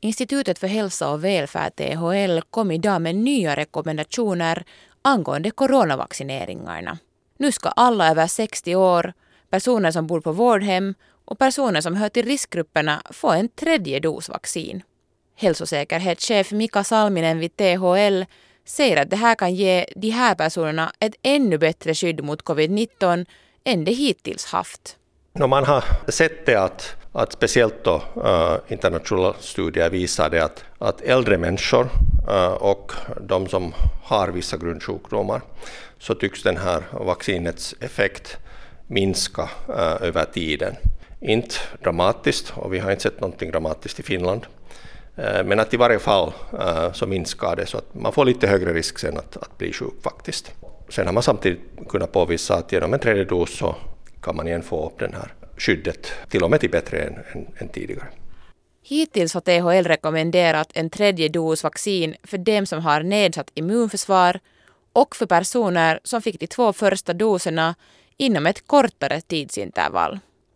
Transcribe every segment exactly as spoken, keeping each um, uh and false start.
Institutet för hälsa och välfärd T H L kom idag med nya rekommendationer angående coronavaccineringarna. Nu ska alla över sextio år, personer som bor på vårdhem och personer som hör till riskgrupperna få en tredje dos vaccin. Hälsosäkerhetschef Mika Salminen vid T H L säger att det här kan ge de här personerna ett ännu bättre skydd mot covid nitton än det hittills haft. No, man har sett det att, att speciellt då, uh, internationella studier visar det att, att äldre människor uh, och de som har vissa grundsjukdomar, så tycks den här vaccinets effekt minska uh, över tiden. Inte dramatiskt, och vi har inte sett någonting dramatiskt i Finland, uh, men att i varje fall uh, så minskar det så att man får lite högre risk sen att, att bli sjuk faktiskt. Sen har man samtidigt kunnat påvisa att genom en tredje dos så kan man igen få upp den här skyddet till och med till bättre än, än, än tidigare. Hittills har T H L rekommenderat en tredje dos vaccin för dem som har nedsatt immunförsvar och för personer som fick de två första doserna inom ett kortare tidsintervall.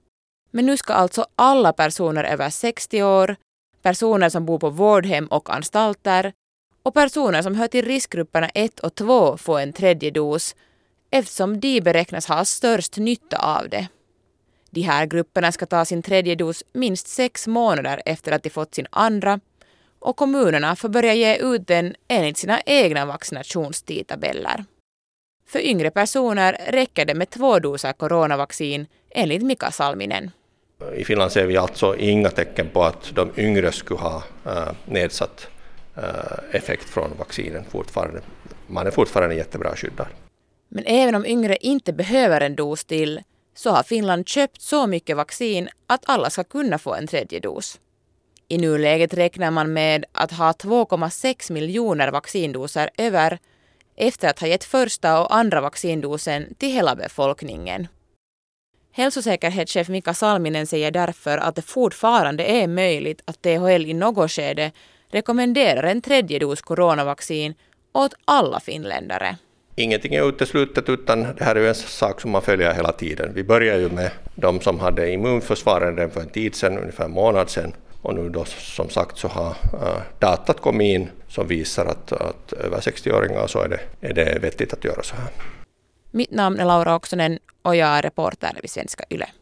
Men nu ska alltså alla personer över sextio år, personer som bor på vårdhem och anstalter och personer som hör till riskgrupperna ett och två få en tredje dos, eftersom de beräknas ha störst nytta av det. De här grupperna ska ta sin tredje dos minst sex månader efter att de fått sin andra, och kommunerna får börja ge ut den enligt sina egna vaccinationstidtabeller. För yngre personer räcker det med två doser coronavaccin enligt Mika Salminen. I Finland ser vi alltså inga tecken på att de yngre skulle ha uh, nedsatt uh, effekt från vaccinen fortfarande. Man är fortfarande jättebra skyddad. Men även om yngre inte behöver en dos till, så har Finland köpt så mycket vaccin att alla ska kunna få en tredje dos. I nuläget räknar man med att ha två komma sex miljoner vaccindoser över efter att ha gett första och andra vaccindosen till hela befolkningen. Hälsosäkerhetschef Mika Salminen säger därför att det fortfarande är möjligt att T H L i något skede rekommenderar en tredje dos coronavaccin åt alla finländare. Ingenting är uteslutet, utan det här är ju en sak som man följer hela tiden. Vi börjar ju med de som hade immunförsvar redan för en tid sedan, ungefär en månad sedan. Och nu då som sagt så har uh, datat kommit in som visar att, att över sextio-åringar så är det, är det vettigt att göra så här. Mitt namn är Laura Oksanen och jag är reporter vid Svenska Yle.